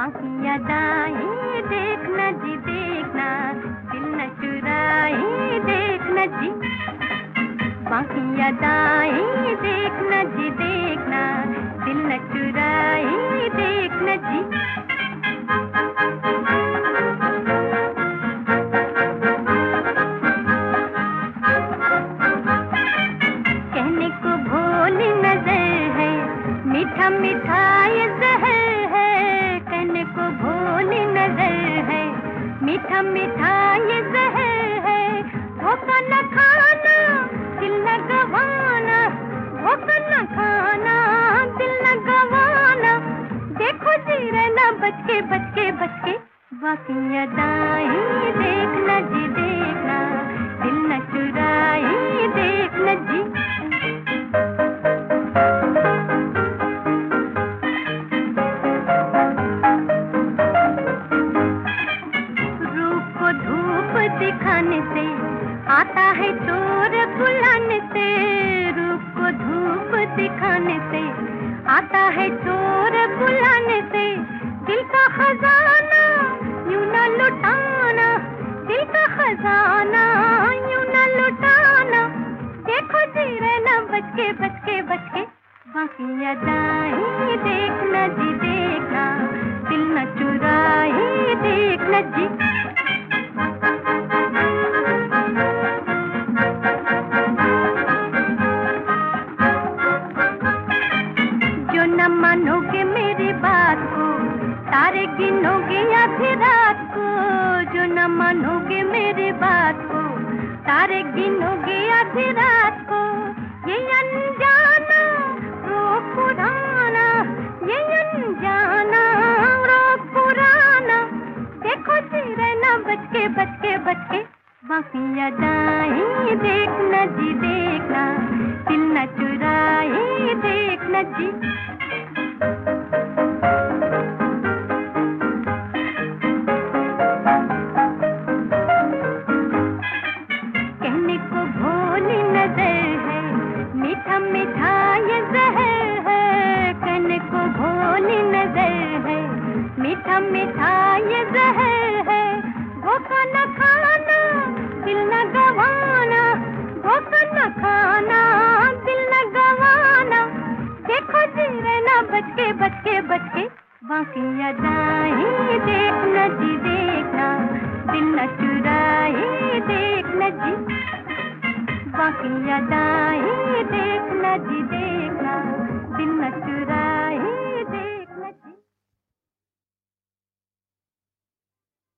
बाकी अदाएं देखना जी देखना, दिल न चुराए देखना जी। बाकी अदाएं देखना जी देखना, दिल न चुराए देखना जी। कहने को भोली नजर है, मीठा मीठा ये जहर है। कहने को भोली नजर है, मीठा मीठा ये जहर है। धोखा न खाना दिल न गवाना, धोखा न खाना दिल न गवाना। देखो जी रहना बच के बच के बच के, बाकी अदाएं देखना जी देखना, दिल न चुराए देखना जी। दिखाने से आता है चोर बुलाने से, रूप को धूप दिखाने से आता है चोर बुलाने से। दिल का खजाना यूं न लुटाना, दिल का खजाना यूं न लुटाना। देखो जी रहना बच के बच के बच के, बाकी अदाएं देखना जी देखना, दिल न चुराए देखना जी। न मानोगे मेरी बात को, तारे गिनोगे आधी रात को। जो न मानोगे मेरी बात को, तारे गिनोगे आधी रात को। ये अनजाना रोग पुराना, ये अनजाना रोग पुराना। देखो जी रहना बच के बच के बच के, बाकी अदाएं देखना जी देखना, दिल न चुराए देखना जी। कहने को भोली नजर है, मीठा मीठा ये जहर है। कहने को भोली नजर है, मीठा मीठा ये जहर है। धोखा न खाना दिल न गवाना, धोखा न खाना दिल न गवाना। देखो जी रहना बच के बच के बच के, बाकी अदाएं देखना जी देखना, दिल न चुराए देखना जी। बाकी अदाएं देखना जी देखना,